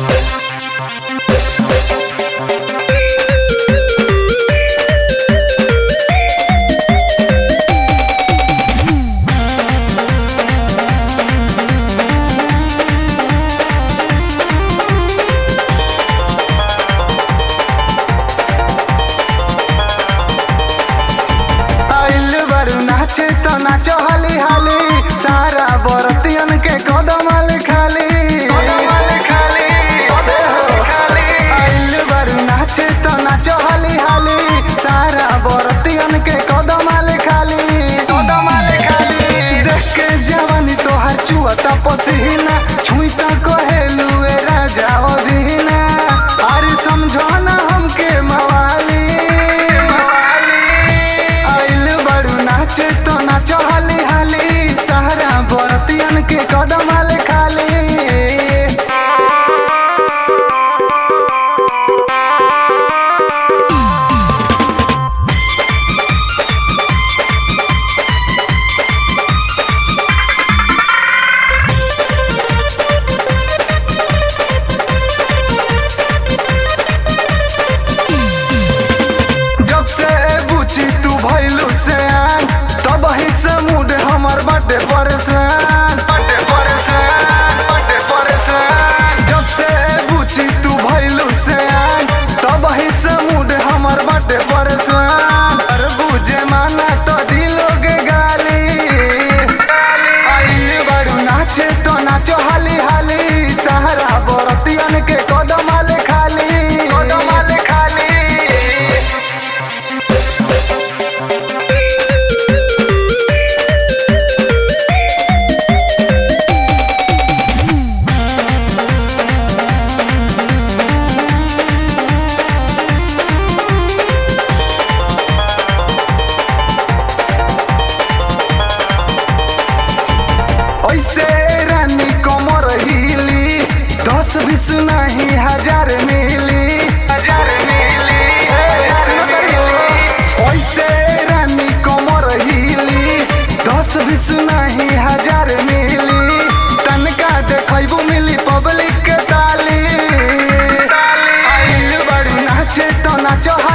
नाचे तो नाचो हाली हाली सारा बरतियन के कदम खाली आइल बारू नाचे तो नाचो हाली हाली सारा बरतियन के कदम खाली देख के जवानी तोहार चुअता पसीना छुई तो कहेलू ए राजा ओदीना अरे समझो ना हमके मवाली आइल बारू नाचे तो नाचो हाली हाली सारा बरतियन के कदम खाली तू भइलू से आन तब ही से मूड हमर बाटे परेशान जब से बुची तू भइलू से आन तब ही से मूड हमर बाटे परेशान अरे बुझे माना तो दिलोगे गाली आइल बारू नाचे तो नाचो हाली हाली सहारा बरतियन के कदम खाली ऐसे रानी कमर हिली 10-20 नहीं हजार मिली ऐसे रानी कमर हिली 10-20 नहीं हजार मिली तनका देखबू मिली पब्लिक के ताली आइल बारू नाचे तो नाचो